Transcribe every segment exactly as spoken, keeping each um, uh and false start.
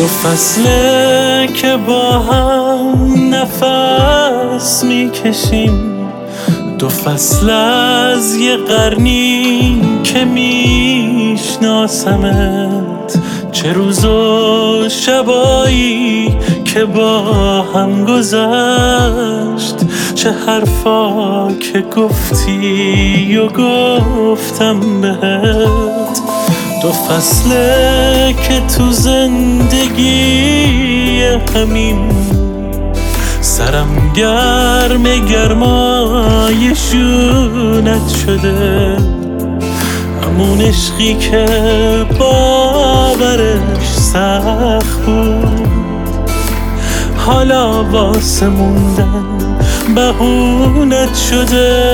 دو فصله که با هم نفس میکشیم، دو فصل از یه قرنی که میشناسمت، چه روز و شبایی که با هم گذشت، چه حرفا که گفتی و گفتم بهت. دو فصله که تو زندگی همین سرم گرم گرمای شونت شده، همون عشقی که باورش سخت بود، حالا واسه موندن بهونت شده.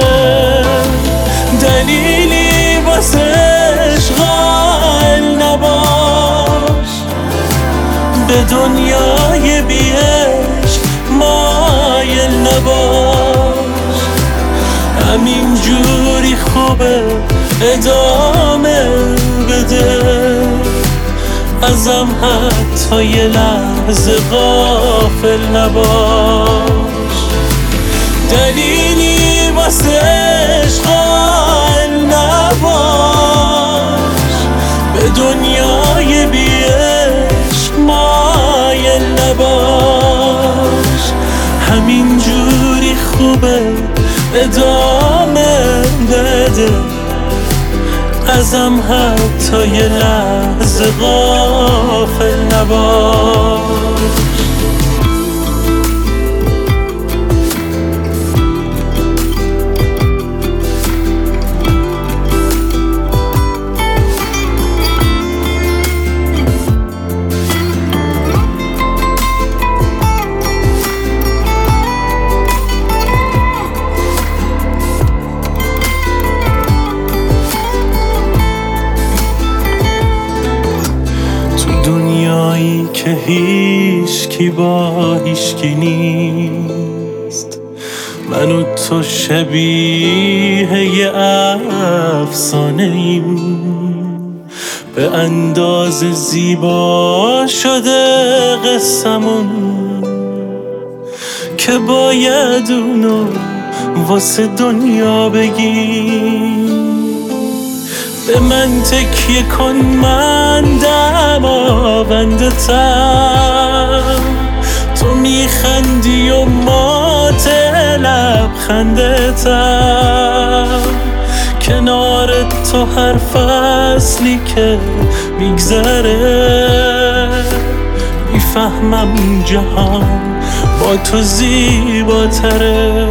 دلیلی واسه عشق قائل نباش، به دنیای بی عشق مایل نباش، همین جوری خوبه ادامه بده، ازم حتی یه لحظه غافل نباش. دلیلی واسه عشق قائل نباش، به دنیای بی عشق مایل نباش، همین جوری خوبه ادامه بده، ازم حتی یه لحظه غافل نباش. دنیایی که هیچکی با هیچکی نیست، من و تو شبیه یه افسانه ایم، به اندازه زیبا شده قصمون که باید اونو واسه دنیا بگیم. به من تکیه کن، من دماونده تم، تو میخندی و مات لبخنده تم، کنار تو هر فصلی که میگذره میفهمم جهان با تو زیباتره،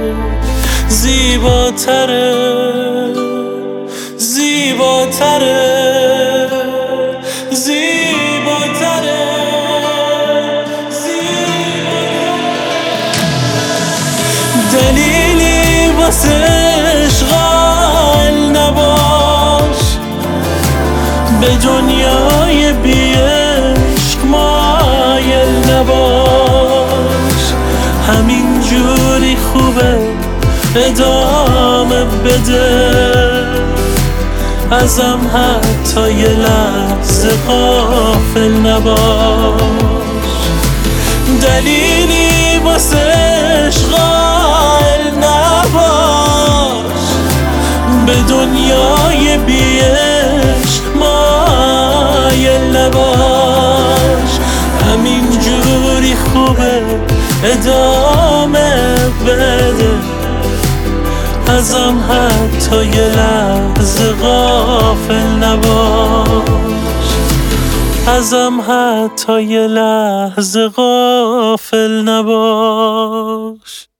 زیباتره، زیباتره، زیباتره، زیباتره. دلیلی واسه عشق قائل نباش، به دنیای بی عشق مایل نباش، همین جوری خوبه ادامه بده، ازم حتی یه لحظه غافل نباش. دلیلی واسه عشق قائل نباش، به دنیای بی عشق مایل نباش، همین جوری خوبه ادامه بده، ازم حتی یه لحظه غافل نباش، ازم حتی یه لحظه غافل نباش.